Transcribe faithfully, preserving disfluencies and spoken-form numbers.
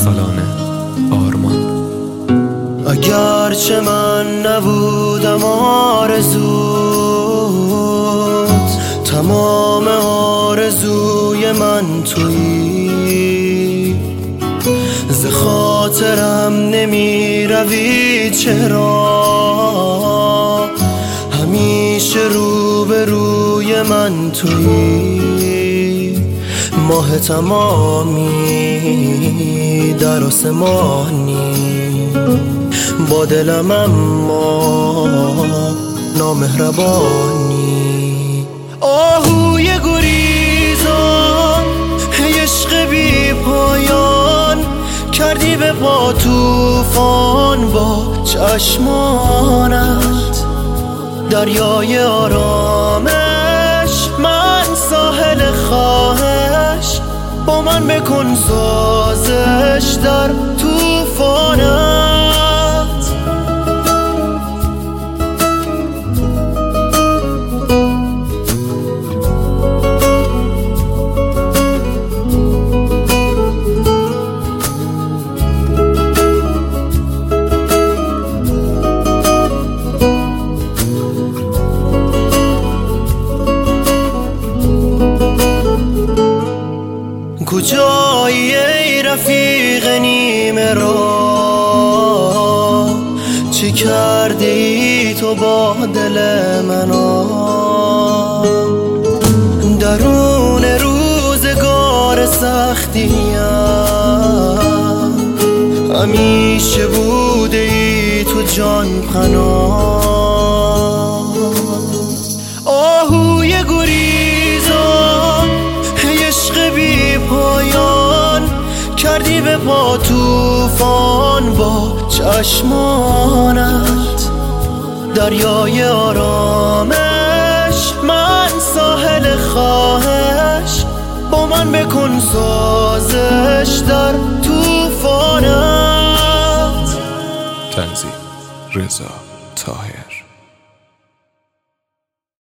سالانه آرمان. اگرچه من نبودم آرزوت، تمام آرزوی من تویی. ز خاطرم نمی روی چرا، همیشه رو به روی من تویی. ماه تمامی در آسمانی، با دلم اما نامهربانی. آهوی گریزان عشق بی پایان، کردی به پا طوفان با چشمانت. دریای آرامش، من ساحل خواهش، با من بکن سازش در طوفانت. کجایی ای رفیق نیمه را، چی کرده ای تو با دل منا؟ درون روزگار سختیم همیشه بوده ای تو جان پناه. آهوی گریزان عشق بی پایان، کردی به پا طوفان با چشمانت. دریای آرامش، من ساحل خواهش، با من بکن سازش در طوفانت. تنظیم رضا طاهر.